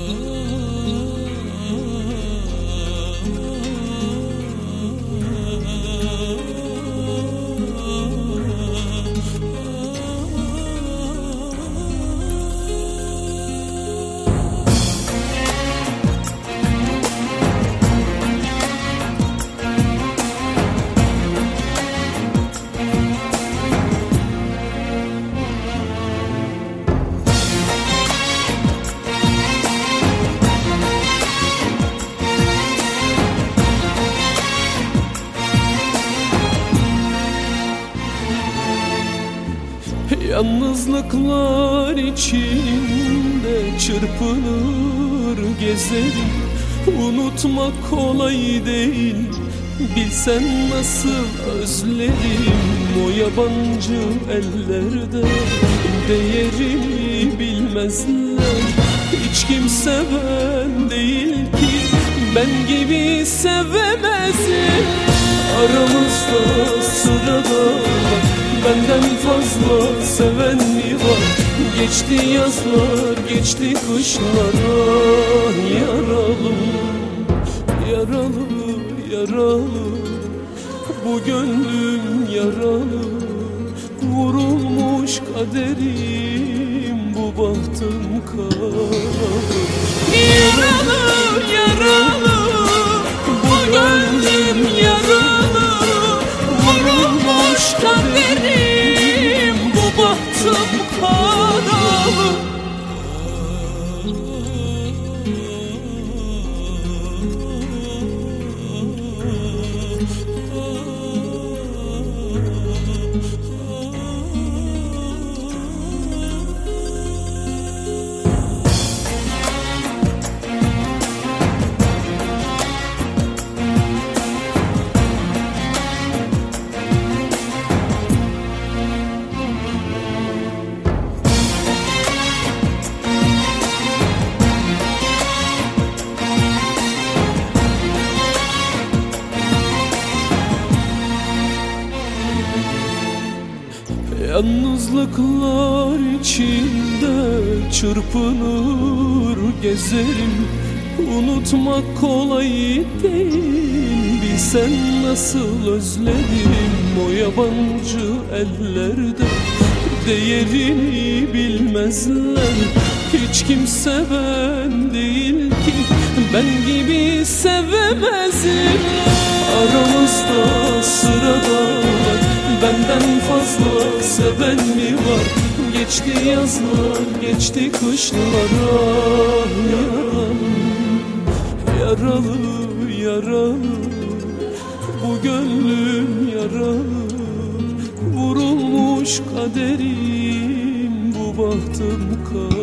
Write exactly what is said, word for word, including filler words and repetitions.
Yalnızlıklar içinde çırpınır gezerim. Unutmak kolay değil, bilsen nasıl özlerim. O yabancı ellerde değerimi bilmezler. Hiç kimse ben değil ki ben gibi sevemezler. Aramızda sırada benden fazla seven mi var? Geçti yazlar, geçti kışlar. Ah yaralım, yaralı, yaralı. Bu gönlüm yaralı. Vurulmuş kaderim, bu bahtım karalı. Yaralı, yaralı. Bu gönlüm yaralı. Vurulmuş kaderim, bu bahtım karalı. Yalnızlıklar içinde çırpınır gezerim. Unutmak kolay değil, bilsen nasıl özledim. O yabancı ellerde değerini bilmezler. Hiç kimse ben değil ki ben gibi sevemezler. Aramızda sırada benden fazla seven mi var? Geçti yazlar, geçti kışlar. Ah yaralı, yaralı, yaralı. Bu gönlüm yaralı. Vurulmuş kaderim, bu bahtım karalı.